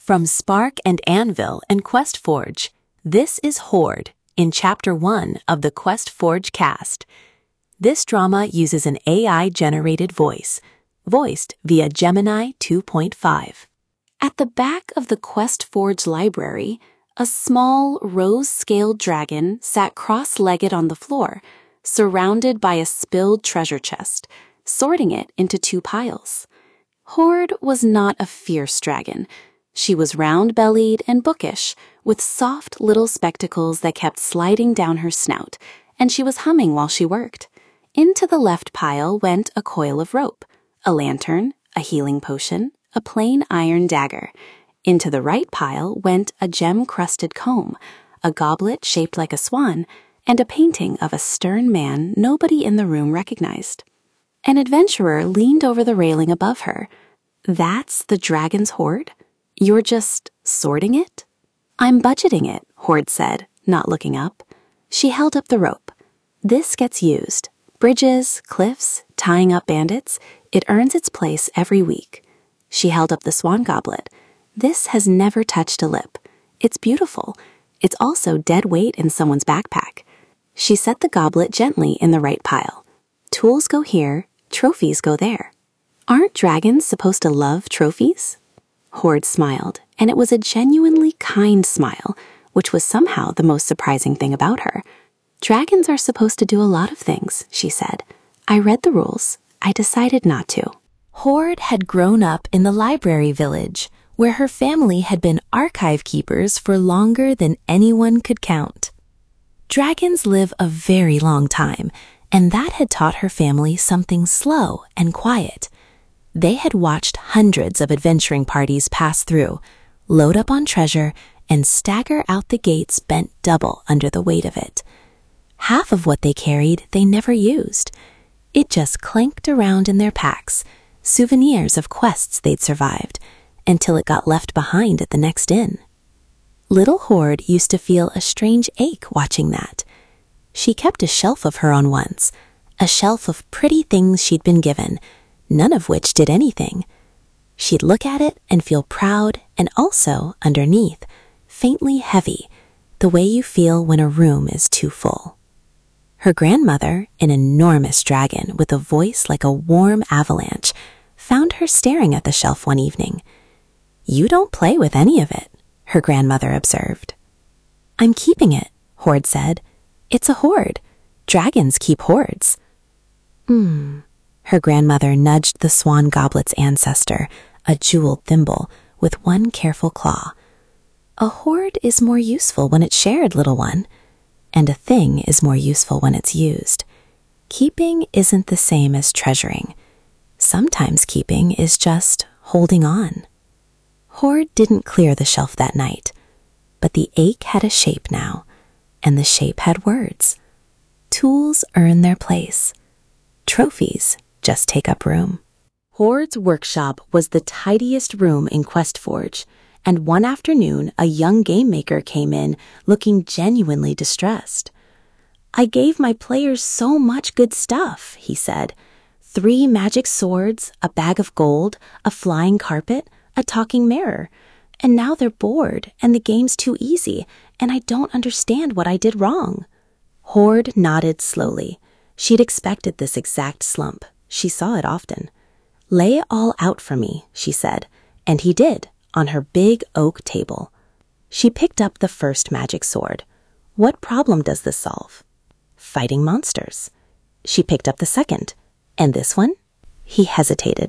From Spark and Anvil and QuestForge, this is Horde in Chapter 1 of the QuestForge cast. This drama uses an AI-generated voice, voiced via Gemini 2.5. At the back of the QuestForge library, a small, rose-scaled dragon sat cross-legged on the floor, surrounded by a spilled treasure chest, sorting it into two piles. Horde was not a fierce dragon. She was round-bellied and bookish, with soft little spectacles that kept sliding down her snout, and she was humming while she worked. Into the left pile went a coil of rope, a lantern, a healing potion, a plain iron dagger. Into the right pile went a gem-crusted comb, a goblet shaped like a swan, and a painting of a stern man nobody in the room recognized. An adventurer leaned over the railing above her. "That's the dragon's hoard? You're just sorting it?" "I'm budgeting it," Horde said, not looking up. She held up the rope. "This gets used. Bridges, cliffs, tying up bandits. It earns its place every week." She held up the swan goblet. "This has never touched a lip. It's beautiful. It's also dead weight in someone's backpack." She set the goblet gently in the right pile. "Tools go here, trophies go there." "Aren't dragons supposed to love trophies?" Horde smiled, and it was a genuinely kind smile, which was somehow the most surprising thing about her. "Dragons are supposed to do a lot of things," she said. "I read the rules. I decided not to." Horde had grown up in the library village, where her family had been archive keepers for longer than anyone could count. Dragons live a very long time, and that had taught her family something slow and quiet. They had watched hundreds of adventuring parties pass through, load up on treasure, and stagger out the gates bent double under the weight of it. Half of what they carried they never used. It just clanked around in their packs, souvenirs of quests they'd survived, until it got left behind at the next inn. Little Horde used to feel a strange ache watching that. She kept a shelf of her own once, a shelf of pretty things she'd been given, none of which did anything. She'd look at it and feel proud and also, underneath, faintly heavy, the way you feel when a room is too full. Her grandmother, an enormous dragon with a voice like a warm avalanche, found her staring at the shelf one evening. "You don't play with any of it," her grandmother observed. "I'm keeping it," Horde said. "It's a hoard. Dragons keep hoards." Her grandmother nudged the swan goblet's ancestor, a jeweled thimble, with one careful claw. "A hoard is more useful when it's shared, little one. And a thing is more useful when it's used. Keeping isn't the same as treasuring. Sometimes keeping is just holding on." Horde didn't clear the shelf that night, but the ache had a shape now, and the shape had words. Tools earn their place. Trophies just take up room. Horde's workshop was the tidiest room in QuestForge, and one afternoon a young game maker came in looking genuinely distressed. "I gave my players so much good stuff," he said. 3 magic swords, a bag of gold, a flying carpet, a talking mirror. And now they're bored, and the game's too easy, and I don't understand what I did wrong." Horde nodded slowly. She'd expected this exact slump. She saw it often. "Lay it all out for me," she said, and he did, on her big oak table. She picked up the first magic sword. "What problem does this solve?" "Fighting monsters." She picked up the second. "And this one?" He hesitated.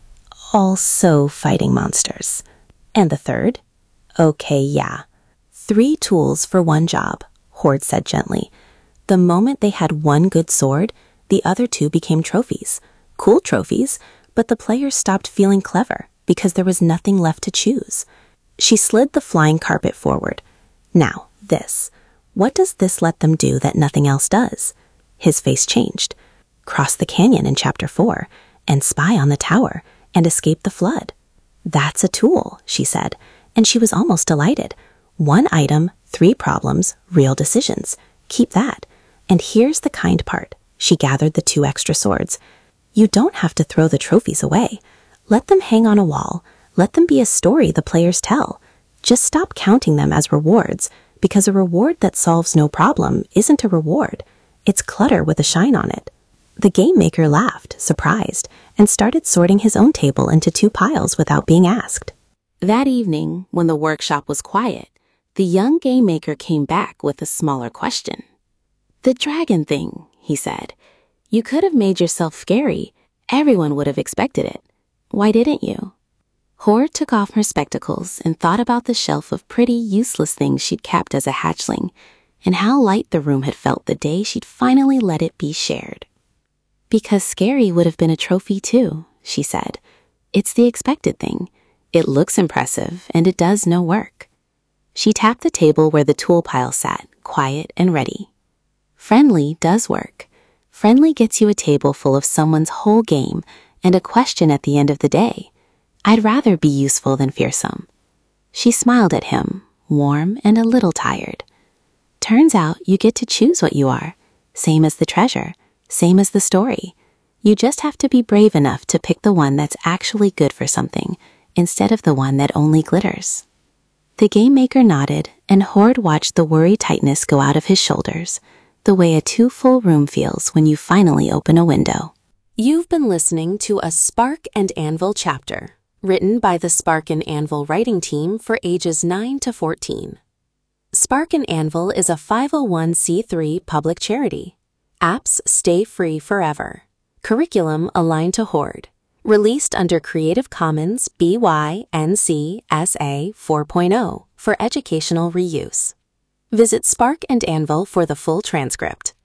"Also fighting monsters." "And the third?" "Okay, yeah." 3 tools for one job, Horde said gently. The moment they had one good sword, the other 2 became trophies. Cool trophies, but the players stopped feeling clever because there was nothing left to choose. She slid the flying carpet forward. "Now, this. What does this let them do that nothing else does?" His face changed. "Cross the canyon in Chapter 4, and spy on the tower, and escape the flood." "That's a tool," she said, and she was almost delighted. 1 item, 3 problems, real decisions. Keep that. And here's the kind part. She gathered the 2 extra swords. "You don't have to throw the trophies away. Let them hang on a wall. Let them be a story the players tell. Just stop counting them as rewards, because a reward that solves no problem isn't a reward. It's clutter with a shine on it. The game maker laughed, surprised, and started sorting his own table into 2 piles without being asked. That evening, when the workshop was quiet, the young game maker came back with a smaller question. "The dragon thing," he said. "You could have made yourself scary. Everyone would have expected it. Why didn't you?" Hoard took off her spectacles and thought about the shelf of pretty, useless things she'd kept as a hatchling, and how light the room had felt the day she'd finally let it be shared. "Because scary would have been a trophy too," she said. "It's the expected thing. It looks impressive, and it does no work." She tapped the table where the tool pile sat, quiet and ready. Friendly does work. Friendly gets you a table full of someone's whole game and a question at the end of the day. I'd rather be useful than fearsome. She smiled at him, warm and a little tired. Turns out you get to choose what you are. Same as the treasure, same as the story. You just have to be brave enough to pick the one that's actually good for something, instead of the one that only glitters. The game maker nodded, and Hoard watched the worry tightness go out of his shoulders, the way a 2-full room feels when you finally open a window. You've been listening to a Spark and Anvil chapter, written by the Spark and Anvil writing team for ages 9 to 14. Spark and Anvil is a 501c3 public charity. Apps stay free forever. Curriculum aligned to Hoard. Released under Creative Commons BY-NC SA 4.0 for educational reuse. Visit Spark and Anvil for the full transcript.